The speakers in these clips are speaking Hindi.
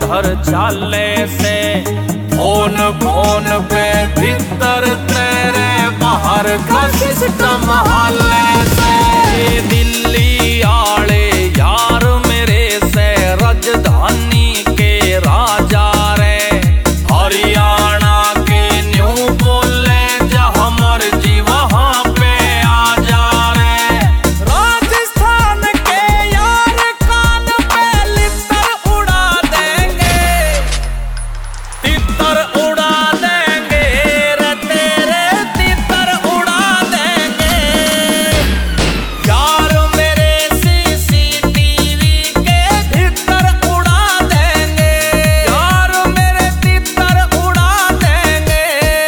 घर चाले से। फोन फोन पे भीतर तेरे बाहर का सिस्टम हाले से। दिल्ली आले यार मेरे से राजधानी के राजा रे। हरियाणा के न्यू बोले जहाँ मर्जी वहाँ पे आ जा रे। राजस्थान के यार कान पे लित्तर उड़ा देंगे, तितर उड़ा देंगे रे तेरे तितर उड़ा देंगे। यार मेरे सीसीटीवी के भीतर उड़ा देंगे, यार मेरे तितर उड़ा देंगे।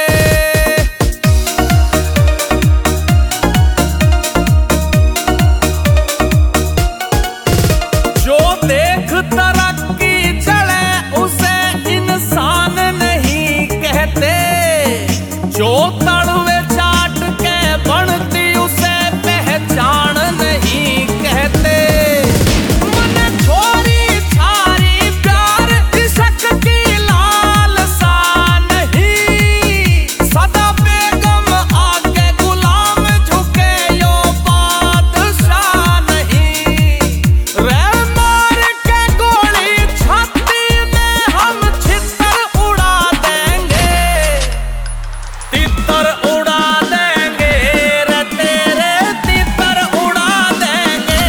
जो देख तरक्की चले उसे इंसान नहीं कहते। जो तड़वे चाट के बनती उसे पहचान नहीं कहते। मन छोरी छारी प्यार इश्क की लालसा नहीं। सदा बेगम आके गुलाम झुके यो बादशाह नहीं। रे मार के गोली छाती में हम छितर उड़ा देंगे, तितर उड़ा देंगे रे तेरे तितर उड़ा देंगे।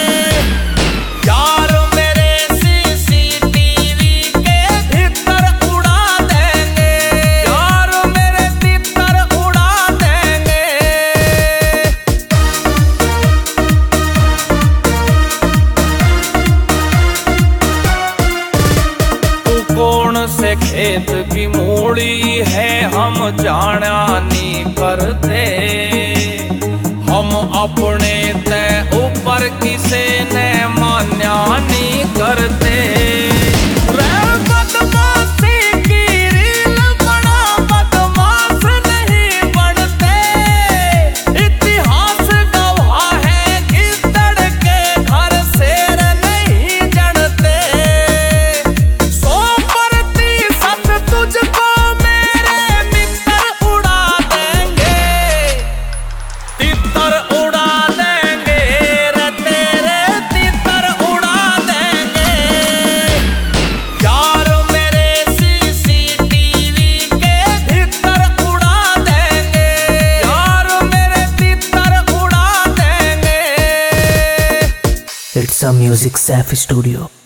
यार मेरे सीसीटीवी के भीतर उड़ा देंगे, यार मेरे तितर उड़ा देंगे। तू कौन से खेत की मूड़ी है हम जाना नहीं करते। हम अपने ते ऊपर किसे ने मान्या नहीं करते। रे बदमाशी की रील बड़ा बदमाश नहीं बनते। इतिहास गवाह है गिद्दड़ के घर शेर नहीं जड़ते। 100% तुझको मेरे मित्र उड़ा देंगे, तितर उड़ा देंगे रे तेरे तितर उड़ा देंगे। यार मेरे सीसीटीवी के भीतर उड़ा देंगे, यार मेरे तितर उड़ा देंगे। It's a Music Safe Studio.